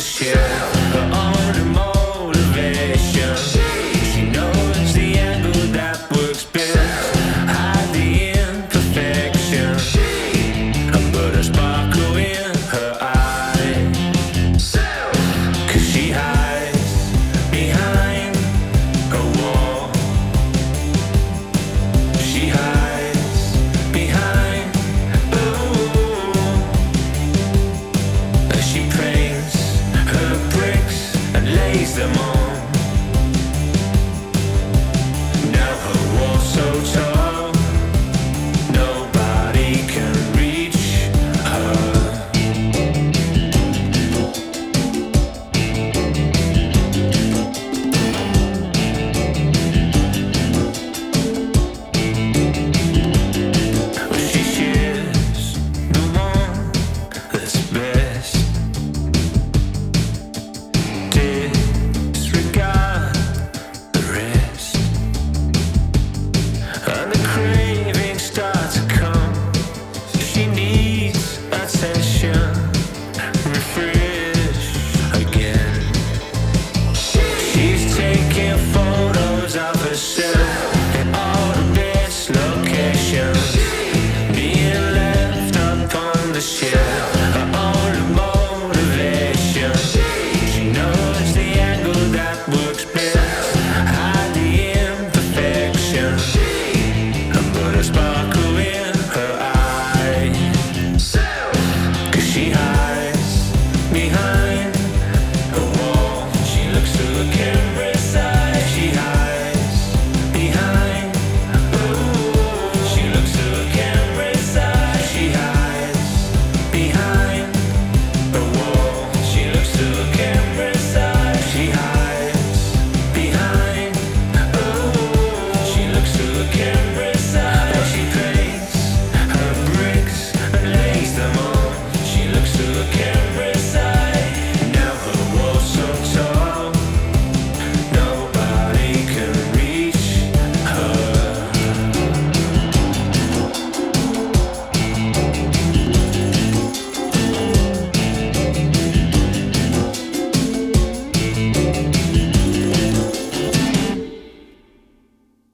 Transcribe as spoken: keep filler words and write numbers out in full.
share her own motivation. She knows the angle that works best, hide the imperfection, but a sparkle in her eye. 'Cause she hides behind a wall. She hides behind a wall. As she paints her bricks and lays them on